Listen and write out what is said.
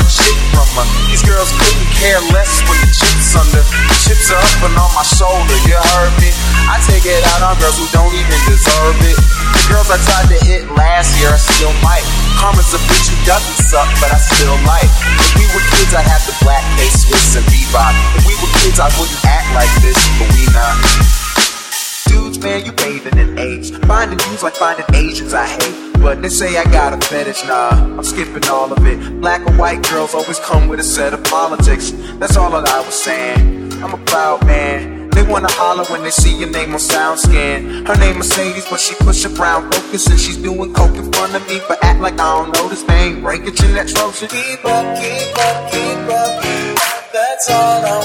shit from her. These girls couldn't care less when the chips under. The chips are up and on my shoulder, you heard me? I take it out on girls who don't even deserve it. The girls I tried to hit last year, I still might. Karma's a bitch who doesn't suck, but I still like. If we were kids, I'd have the black K-Swiss and Bebop. If we were kids, I wouldn't act like this, but we not. Dudes, man, you bathing in age. Finding dudes like finding Asians I hate. But they say I got a fetish, nah, I'm skipping all of it. Black or white girls always come with a set of politics. That's all that I was saying. I'm a proud man. They wanna holler when they see your name on SoundScan. Her name Mercedes, but she push a brown Focus and she's doing coke in front of me. But act like I don't notice, man. Break it in that Trojan. Keep up, keep up, keep up. That's all I